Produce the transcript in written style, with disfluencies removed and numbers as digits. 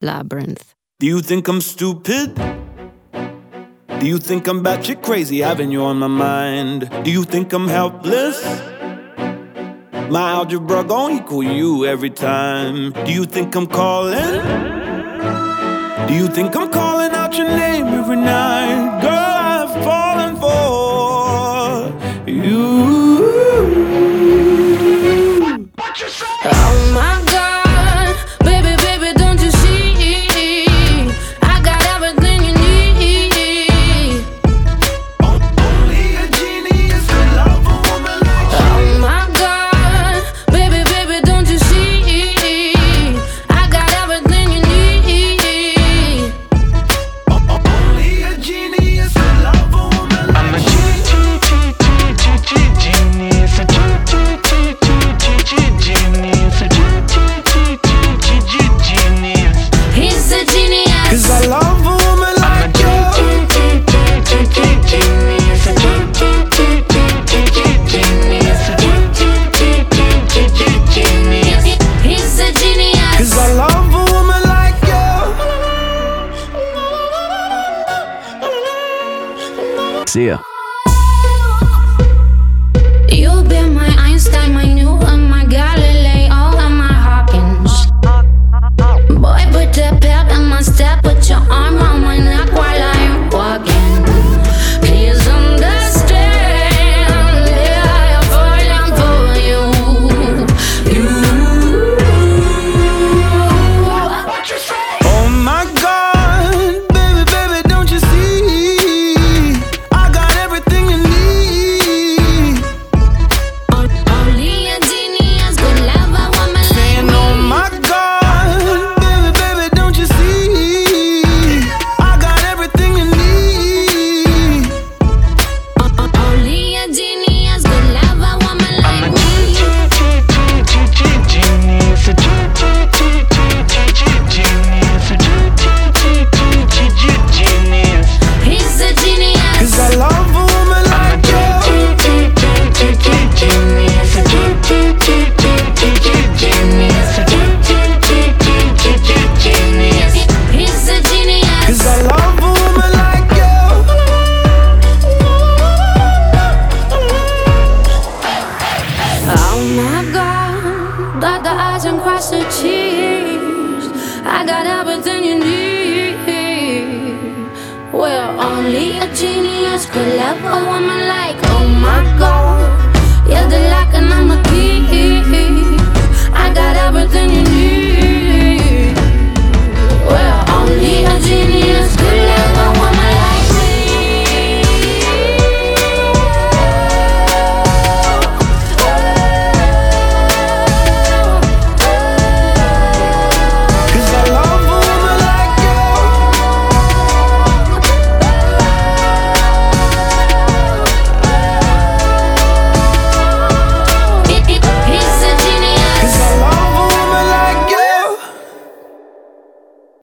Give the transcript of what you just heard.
Labyrinth. Do you think I'm stupid? Do you think I'm batshit crazy, having you on my mind? Do you think I'm helpless? My algebra gon' equal you every time. Do you think I'm calling? Do you think I'm calling out your name every night? Girl, I've fallen for you. What you say? Oh my God, baby, baby, don't you see? I got everything you need. Only a genius could love a woman like you. Oh my God, baby, baby, don't you see? I got everything you need. Only a genius could love a woman like I'm a you. genius, a genius, genius. He's a genius. 'Cause I love a woman I'm a like you. genius, a genius. He's a genius. 'Cause I love a woman like you. See ya. You've been my Einstein, my Newton, my Galileo, and my Hawkins. Boy, put the pep in my step, put your arm on my neck while I'm walking. Please understand, yeah, I'm falling for you. Oh my God, baby, baby, don't you see? I got everything you need. Only a genius could love a woman like Saying, me. oh my God, baby, baby, don't you see? I got everything you need. Only a genius could love a woman I'm a like me. genius, a genius. He's a genius. 'Cause I love a woman like you. Genius, a genius. He's a genius. 'Cause I love a woman like you. Oh my God, dot the I's and cross the T's. I got everything you need. Well, only a genius could love a woman like, oh my God, you're the light